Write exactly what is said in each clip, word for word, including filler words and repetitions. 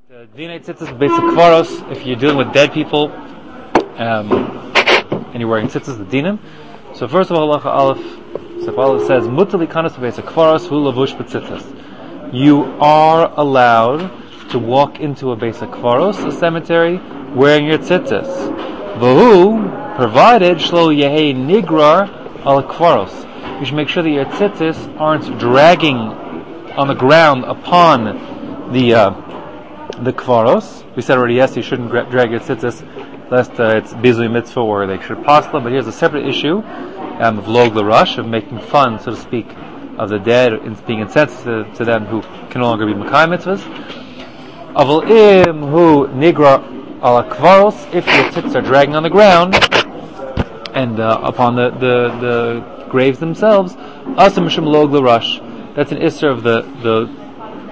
The Dinei tzitzis basic kvaros. If you're dealing with dead people, um, and you're wearing tzitzis, the dinim. So first of all, halacha aleph. So Allah says, "Mutali kanas basic kvaros hu lavush b'tzitzis." You are allowed to walk into a basic kvaros, a cemetery, wearing your tzitzis. Vahu, provided shlo yehei nigrar al kvaros. You should make sure that your tzitzis aren't dragging on the ground upon the. Uh, The kvaros. We said already, yes, you shouldn't gra- drag your tzitzis, lest uh, it's bizui mitzvah or they should pasla. But here's a separate issue um, of log l'rush, of making fun, so to speak, of the dead, and being insensitive to them who can no longer be makai mitzvahs. Aval im hu nigra ala kvaros. If your tzitzis are dragging on the ground and uh, upon the, the the graves themselves, asam mishum log l'rush. That's an isser of the the.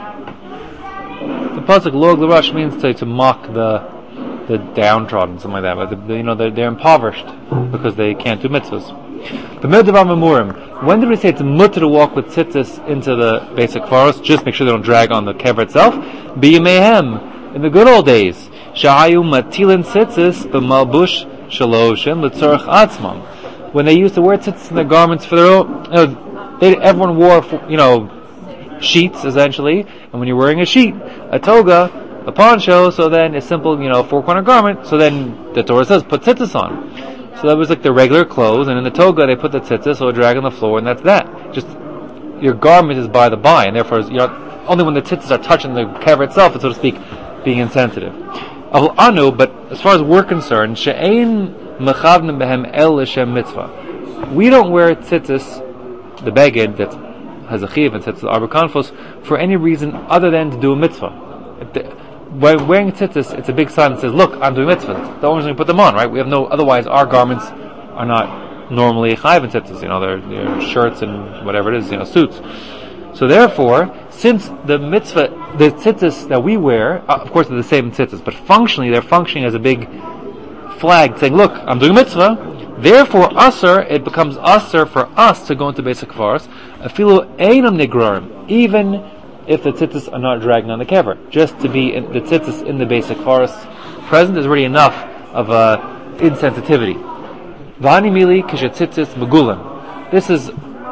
The pasuk log l'rush means to to mock the the downtrodden, something like that. But the, the, you know they're, they're impoverished because they can't do mitzvahs. The midavar memurim. When did we say it's mutter to walk with tzitzis into the basic forest? Just make sure they don't drag on the kever itself. Biyamehem, in the good old days, shahayu matilin tzitzis b'malbush shaloshin l'tzorach atzmam. When they used to wear tzitzis in their garments for their own, you know, they, everyone wore, you know, sheets essentially, and when you're wearing a sheet, a toga, a poncho, so then a simple, you know, four corner garment, so then the Torah says put tzitzis on. So that was like the regular clothes, and in the toga they put the tzitzis, so it drag on the floor, and that's that. Just your garment is by the by, and therefore you're not, only when the tzitzis are touching the kever itself, it's, so to speak, being insensitive. Anu, but as far as we're concerned, she'ein mechavnim behem el l'shem mitzvah. We don't wear tzitzis, the beged that's has a chiv and sets the arbor konfos for any reason other than to do a mitzvah. When wearing tzitzis, it's a big sign that says, "Look, I'm doing mitzvahs." The only reason we put them on, right? We have no. Otherwise, our garments are not normally chayiv and tzitzis. You know, they're, they're shirts and whatever it is, you know, suits. So therefore, since the mitzvah, the tzitzis that we wear, uh, of course, they're the same tzitzis, but functionally, they're functioning as a big flag saying, "Look, I'm doing mitzvah." Therefore, asr, it becomes asr for us to go into basic kvaros, afilu einam nigrarim, even if the tzitzis are not dragging on the kever. Just to be in, the tzitzis in the basic kvaros present is already enough of uh, insensitivity. V'ani mili kishet tzitzis megulim. This is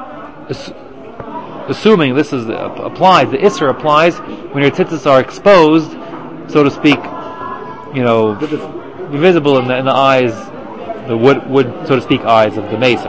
assuming this is uh, applies. The isser applies when your tzitzis are exposed, so to speak. You know, visible in the, in the eyes. The wood, wood, so to speak, eyes of the mason.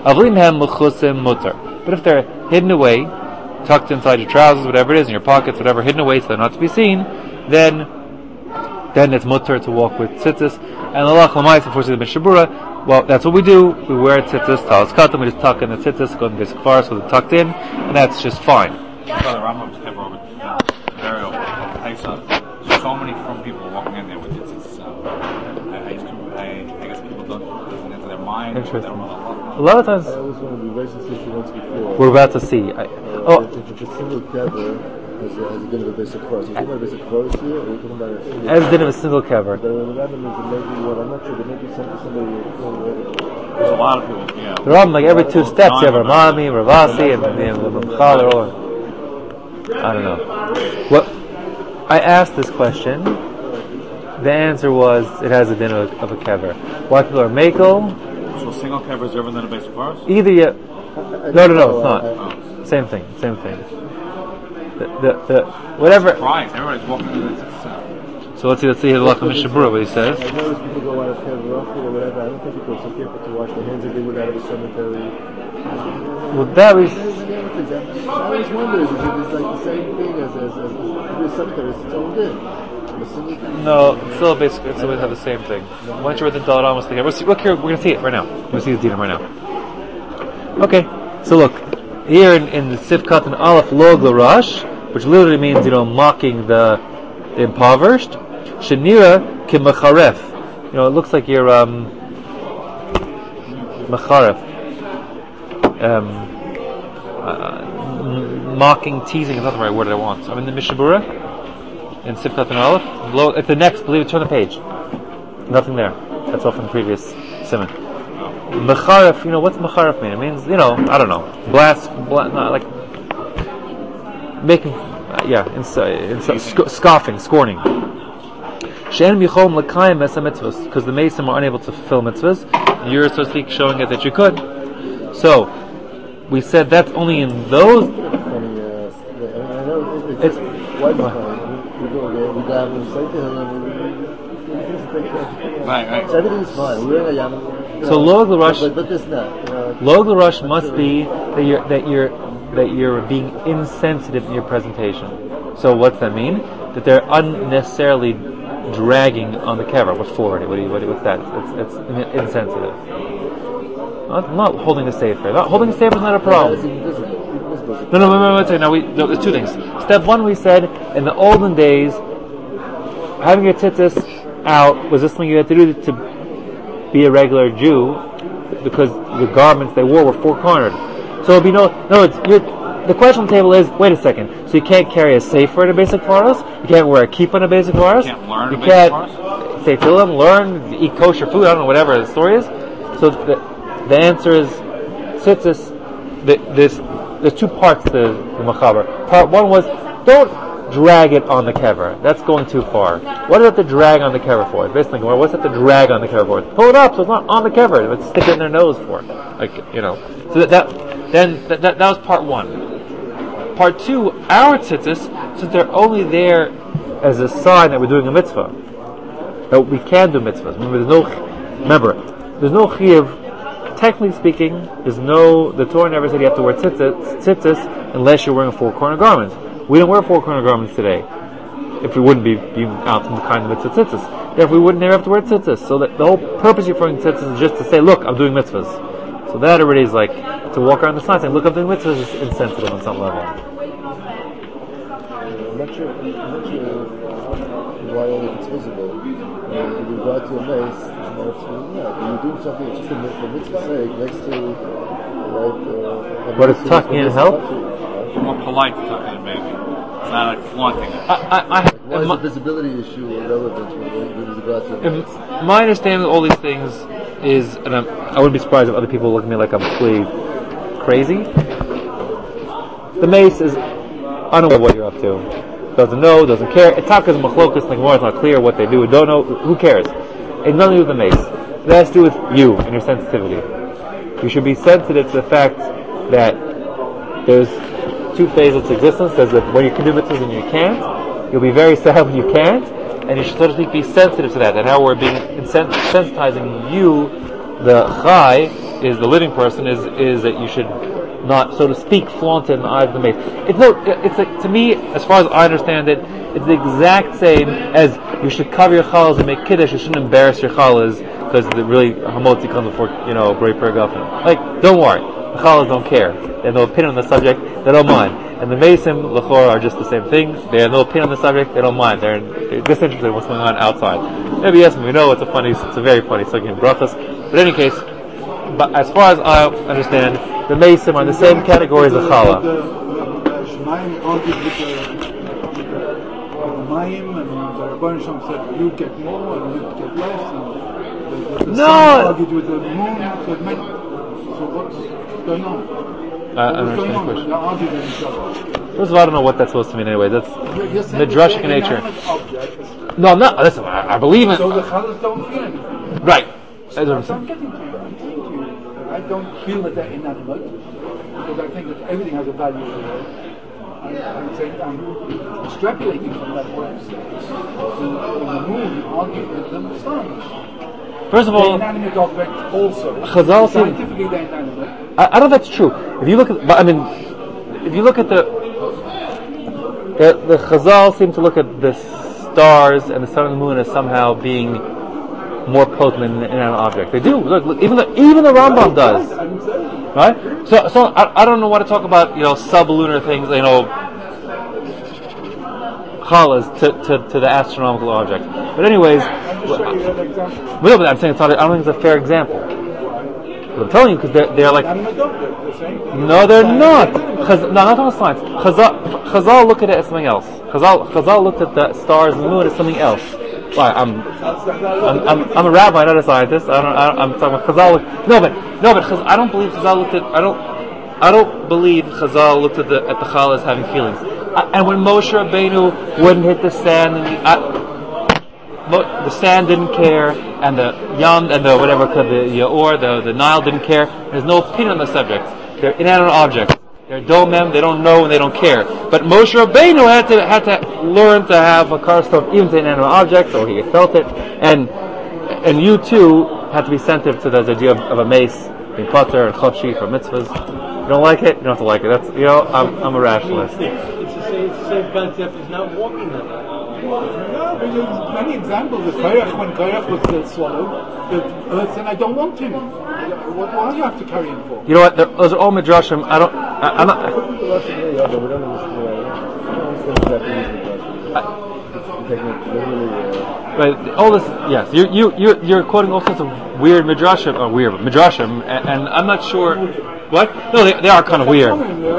But if they're hidden away, tucked inside your trousers, whatever it is, in your pockets, whatever, hidden away so they're not to be seen, then then it's mutter to walk with tzitzis. And Allah Lamais, unfortunately, the Mishabura, well, that's what we do. We wear tzitzis, talis katam, we just tuck in the tzitzis, go in the basic far, so they're tucked in, and that's just fine. Brother Rambam's kept over the burial of so many from people walking in there with tzitzis. So I, I, used to, I, I guess people don't listen into their mind. Interesting. A lot of times, I always want to be racist since you once before. We're about to see. I, oh, if it's a single kever, has a, has a din of a basic kvaros. Are you talking about a basic kvaros here, or are you talking about a single? as din of a single kever. The random is that maybe what I'm not sure. There may be something somebody. There's a lot of people. Yeah. The Rambam, like every two steps, you have Ramami, Ravasi, and the Ramchal. They're all. I don't know. What I asked this question. The answer was it has a din of, of a kever. Why people are makel? So single kever is different than a basic kvaros? Either you. No, no, no, it's not. Oh. Same thing. Same thing. The, the, the whatever. Surprise! Everybody's walking into this. So let's see. Let's see. Halakha Mishabura, what he says. I notice people go out of kever or whatever. I don't think people are so careful to wash their hands if they would out of a cemetery. Well, that was. I always wonder is it like the same thing as as as a cemetery? It's its own din. No, it's still basically it's always have the same thing. Once you're within Dalat Amos, we'll see. Look here, we're gonna see it right now. We're gonna see the dinim right now. Okay, so look here in, in the Sifkat and Aleph Log L'Rash, which literally means you know mocking the, the impoverished. Shenira Kimacharef. You know, it looks like you're um Macharef. Um, uh, mocking, teasing is not the right word I want. I'm in the Mishabura. In Sifkat and Aleph, below, at the next, believe it, turn the page. Nothing there. That's all from the previous simon. Mecharef, you know, what's mecharef mean? It means, you know, I don't know, blast, blast not like, making, yeah, insi- insi- sc- scoffing, scorning. She'en bichom l'kayim es mitzvahs, because the Mesim are unable to fulfill mitzvahs. You're, so to speak, showing it that you could. So, we said that's only in those. Funny, uh, I know it's, it's, it's why fine. We go there, we dive, we say to him, Right, right. so everything's fine. We're in a yam. So log l'rush, but, but this not. You know, log l'rush must be that you're that you're that you're being insensitive in your presentation. So what's that mean? That they're unnecessarily dragging on the kever. What's forward? What do you, what, what's that? It's, it's insensitive. Not, not holding the safer. Not holding the safer is not a problem. No, no, wait, wait, wait. Now we no, there's two things. Step one, we said in the olden days, having your tzitzis out was this something you had to do to be a regular Jew, because the garments they wore were four cornered. So it'd be no, no. It's you're, the question on the table is: wait a second. So you can't carry a sefer in a basic faros. You can't wear a kippah in a basic faros. You can't learn You a can't basic faros? say tefillin, learn, eat kosher food. I don't know, whatever the story is. So the the answer is tzitzis. The, this there's two parts to the machaber. Part one was don't drag it on the kever. That's going too far. What is that to drag on the kever for? Basically, what's that to drag on the kever for? Pull it up so it's not on the kever. Let's stick it in their nose for, like you know. So that, that then that, that that was part one. Part two, our tzitzis, since they're only there as a sign that we're doing a mitzvah, that we can do mitzvahs. Remember, there's no remember there's no chiyuv. Technically speaking, there's no, the Torah never said you have to wear tzitzis, tzitzis unless you're wearing a four-corner garment. We don't wear four-corner garments today. If we wouldn't be being out in the kind of mitzvah tzitzis. Therefore, we wouldn't never have to wear tzitzis. So that the whole purpose of wearing tzitzis is just to say, look, I'm doing mitzvahs. So that already is like, to walk around the sign saying, look, I'm doing mitzvahs is insensitive on some level. I'm not sure, I'm not sure why only if it's visible. Uh, with regard to a mace, yeah, when you're doing something that's just for mitzvah's sake, next to, right, uh, But it's tucking in help? It's more polite to tuck in, maybe. It's not like flaunting it. I, I, I, Why is my, the visibility issue relevant with regard to a mace? my understanding of all these things is, and I'm, I wouldn't be surprised if other people look at me like I'm completely crazy. The mace is unaware of what you're up to. Doesn't know, doesn't care. Itaka's machlokas, like more, it's not clear what they do, don't know, who cares? It's nothing to do with the mace. It has to do with you and your sensitivity. You should be sensitive to the fact that there's two phases to existence. There's that when you can do mitzvahs and you can't. You'll be very sad when you can't, and you should sort of be sensitive to that. And how we're being insen- sensitizing you, the chai, is the living person, is is that you should not, so to speak, flaunt it in the eyes of the mace. It's no, it's like, to me, as far as I understand it, it's the exact same as you should cover your challahs and make kiddush. You shouldn't embarrass your challahs because the really hamotzi comes before, you know, great prayer guffin. Like, don't worry, the challahs don't care. They have no opinion on the subject. They don't mind. And the mesim, l'chor, are just the same thing. They have no opinion on the subject. They don't mind. They're, they're disinterested in what's going on outside. Maybe yes, we know it's a funny, it's a very funny sugi in brachas. But in any case, but as far as I understand, the mesim are in the same category as the challah. Shemaim argued with the Mayim, and the Rebbeinu Shem said you get more and you get less, and the, the No. sun argued with the moon, so it meant, so what's going on? I, I What's going understand the on? question. They're arguing with each other. First of all, I don't know what that's supposed to mean anyway. That's You're, you're saying midrashic that in nature. inanimate objects, No, I'm not. Listen, I, I believe in. so the challahs don't feel anything. Right. That's what I'm So I'm saying. getting to you. I'm saying to you, I don't feel that they're inanimate because I think that everything has a value in the world. I'm, I'm saying I'm extrapolating from that point. So, in the moon, arguing with the sun. First of The all, inanimate object also. Chazal seem- Scientifically, they're inanimate. I, I don't know if that's true. If you look at, but I mean, if you look at the, the the Chazal seem to look at the stars and the sun and the moon as somehow being more potent than an inanimate object. They do. Look, look, even the even the Rambam does. I'm saying. Right? So, so I, I don't know what to talk about, you know, sublunar things, you know, challahs to, to, to the astronomical object. But anyways, I'm just showing you an example. no, but I'm saying it's not, I don't think it's a fair example. But I'm telling you, because they're, they're like, Inanimate object, the same. no, they're not. Chaz, no, not on science. Chazal, Chazal look at it as something else. Chazal, Chazal looked at the stars and the moon as something else. Well, I'm, I'm, I'm, I'm a rabbi, not a scientist. I don't, I don't, I'm talking about Chazal. No, but, no, but Chaz, I don't believe Chazal looked at, I don't, I don't believe Chazal looked at the, at the Chal as having feelings. uh, and when Moshe Rabbeinu wouldn't hit the sand, and the, uh, Mo- the sand didn't care, and the Yam and the whatever the Yaor, the the Nile didn't care. There's no opinion on the subject. They're inanimate objects. They're domem. They don't know and they don't care. But Moshe Rabbeinu had to had to learn to have a karstov even to inanimate objects, or he felt it, and and you too had to be sensitive to the idea of, of a mace, being potter and chopshi for mitzvahs. You don't like it, you don't have to like it. That's you know, I'm I'm a rationalist. It's the same, it's the same concept as not walking them. No, but there's many examples. The Korach, when Korach was uh, swallowed, the earth said, "I don't want him. What, what do you have to carry him for?" You know what? Those are all midrashim. I don't. I, I'm not. Put the Russian way up, but we don't understand. I don't understand exactly what Russian is. Taking it literally. Uh, But all this, yes, you you you you're quoting all sorts of weird midrashim, or weird midrashim, and, and I'm not sure. What? No, they, they are kind of weird.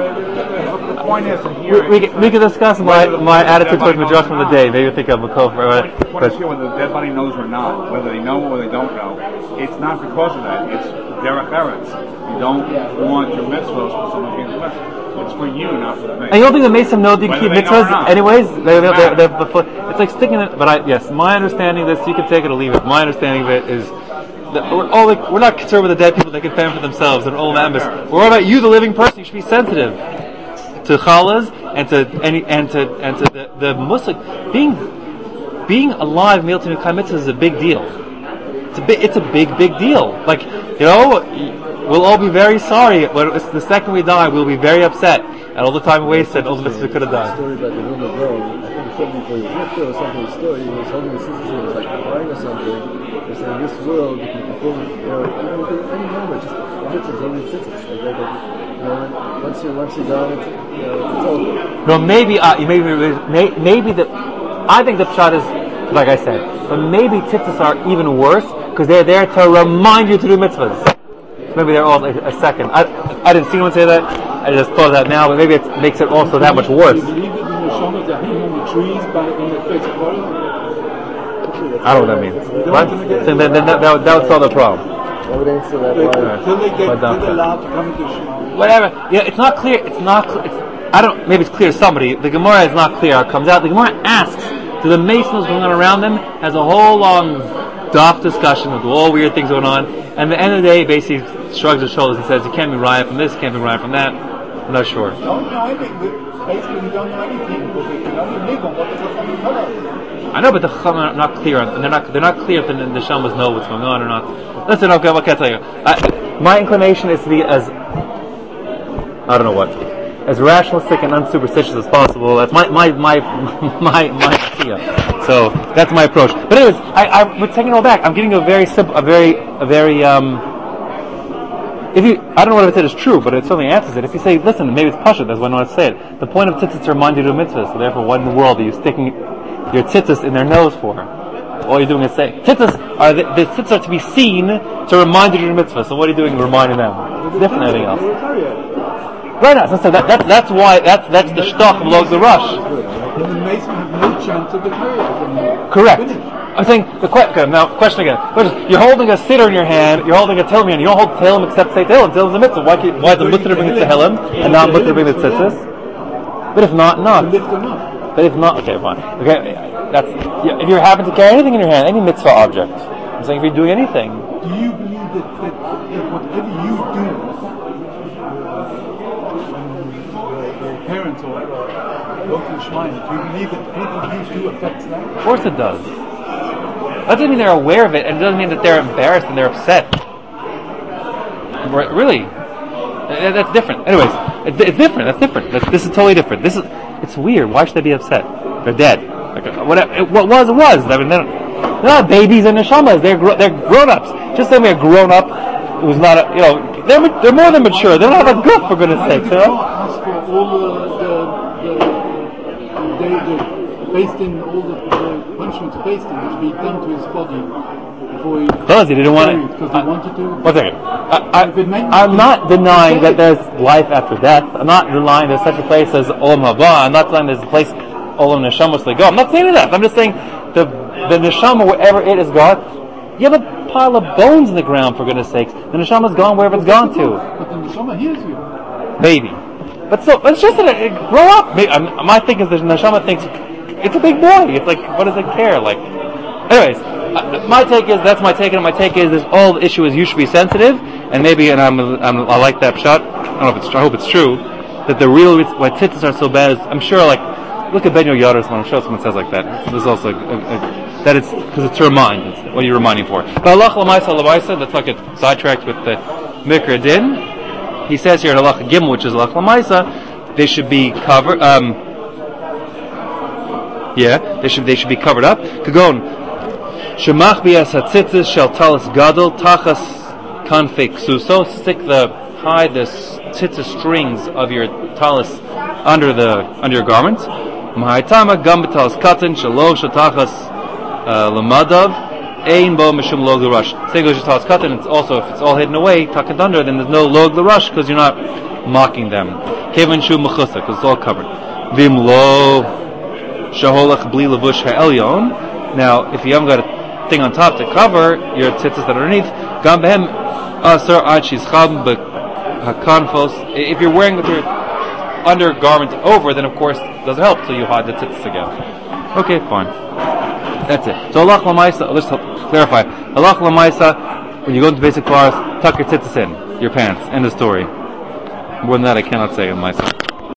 The point is, in We, here, we, can, we can discuss my my attitude towards midrashim of the day. Maybe you think I'm a kofer. the point is here, whether the dead body knows or not, whether they know or they don't know, it's not because of that. It's derech eretz. You don't want your mitzvahs for someone being blessed. It's for you, not for the mace. And you don't think the Mason know the Whether keep they know or mitzvahs not. anyways? They're, they're, they're, Matter. they're before, it's like sticking it, but I, yes, my understanding of this, you can take it or leave it. My understanding of it is that we're all like, we're not concerned with the dead people, they can fend for themselves, and all members. We're all about you, the living person. You should be sensitive to challahs and to any and to and to the, the musik. Being being alive, meal to Mikhail mitzvahs is a big deal. It's a big, it's a big, big deal. Like, you know, we'll all be very sorry. When it's the second we die, we'll be very upset at all the time wasted, all the mitzvahs we could have The done. story about the woman girl, I think he showed me for his lecture or something, his story, he was holding his sister, he was like crying or something. He said, in this world, you can perform, you know, even with any number, just mitzvahs, only mitzvahs. Like that, like, you know, once you're, once you're done, it's, you know, it's over. No, maybe, uh, maybe, may- maybe the, I think the pshat is, like I said, but maybe tzitzis are even worse, because they're there to remind you to do mitzvahs. Maybe they're all like a second. I, I didn't see anyone say that, I just thought of that now, but maybe it makes it also that much worse. Do you believe that the neshamas are hanging on the trees by in the face of water? I don't know what that means. What? So then, then that, that, would, that would solve the problem. Why would answer that They- line? Till they get But till don't- they're allowed to come into Shema. Whatever. Yeah, it's not clear. It's not. Cl- it's, I don't. Maybe it's clear to somebody. The Gemara is not clear how it comes out. The Gemara asks, "Do the masons going on around them?" Has a whole long, doff discussion of all weird things going on, and at the end of the day, basically shrugs his shoulders and says, "You can't be riot from this. You can't be riot from that." I'm not sure. Don't know anything. Basically, we don't know anything because we can only live on what the Chachamim tell us. I know, but the Chachamim are not clear, on, and they're not. They're not clear if the, the Shamas know what's going on or not. Listen, okay, what can I tell you? I, my inclination is to be as I don't know what, as rationalistic and unsuperstitious as possible. That's my my my my my idea. So that's my approach. But anyways, I, I we're taking it all back. I'm giving you a very simple, a very a very um. If you, I don't know what I said is true, but it certainly answers it. If you say, listen, maybe it's pasha, that's why I want to say it. The point of tzitzis to remind you to do mitzvahs. So therefore, what in the world are you sticking your tzitzis in their nose for? All you're doing is saying, tzitzis are the, the tzitzis are to be seen to remind you to do mitzvahs. So what are you doing reminding them? It's different than anything else. Right now, so that, that, that's why, that's, that's the shtoch below the rush. And the Mason have no chance of the Torah. Correct. I'm saying the question. Now, question again. You're holding a sitter in your hand. You're holding a Tehillim in your hand. You don't hold Tehillim except say Tehillim. Tehillim's a mitzvah. Why, can, why is the mitzvah bring the Tehillim and not mitzvah bring the tzitzis? But if not, not. Lift them up. But if not, okay, fine. Okay, that's yeah, if you happen to carry anything in your hand, any mitzvah object. I'm saying if you're doing anything. Do you believe that, that, that whatever you do, your, your parents or whatever, go to the shrine, do you believe that anything you do affects that? Of course it does. That doesn't mean they're aware of it, and it doesn't mean that they're embarrassed and they're upset. Really, that's different. Anyways, it's, it's different. That's different. That's, this is totally different. This is it's weird. Why should they be upset? They're dead. Like, whatever. It, what was it was. I mean, they're, they're not babies and neshamas. They're gro- they're grown-ups. Just like a grown-up who's not a, you know, they're they're more than mature. They don't have a goof, for goodness sake. You know? Ask for all the, the, the, the, the based in all the, the punishments of based in, which be done to his body before he. Because he didn't want it. Because he wanted to. One second. I, If it meant- I, I'm not denying that there's life after death. I'm not denying there's such a place as Olam Haba. I'm not denying there's a place Olam Neshamos they go. I'm not saying that. I'm just saying the the neshama, wherever it has gone, you have a pile of bones in the ground, for goodness sakes. The neshama's gone wherever it's gone to. But the neshama hears you. Maybe. But so, it's just that it, grow up. Maybe, um, my thing is the neshama thinks it's a big boy. It's like, what does it care? Like, anyways, uh, my take is that's my take, and my take is this whole issue is you should be sensitive, and maybe, and I'm, I'm I like that shot. I don't know if it's, I hope it's true that the real why tzitzis are so bad is I'm sure like look at Ben Yoyaris when I'm sure someone says like that. There's also a, a, a, that it's because it's to remind. It's what you're reminding for. But Allah l'maisa l'maisa. Let's not get sidetracked with the Mikra Din. He says here in Allah Gimel, which is Allah l'maisa, they should be covered. Um, yeah, they should they should be covered up. Kagon shemach bias hatzitzis shel talis gadol tachas kanfei ksuso. Stick the hide the tzitzis strings of your talis under the under your garments. Mahaitama gam b'talis katan shelo shatachas lamadav ein bo mishum log l'rush. Same goes to talis katan. It's also if it's all hidden away, tuck it under, then there's no log l'rush because you're not mocking them. Kevin shu mechusa because it's all covered. Vim lo shaholach bli levush ha'elyon. Now, if you haven't got a thing on top to cover your tzitzis that are underneath, gam behem asar ad shizcham b'hakanfos. If you're wearing with your undergarment over, then of course it doesn't help till you hide the tzitzis again. Okay, fine. That's it. So Allah l'maisa, let's clarify. Allah l'maisa, when you go into basic class, tuck your tzitzis in, your pants. End of story. More than that I cannot say in my side.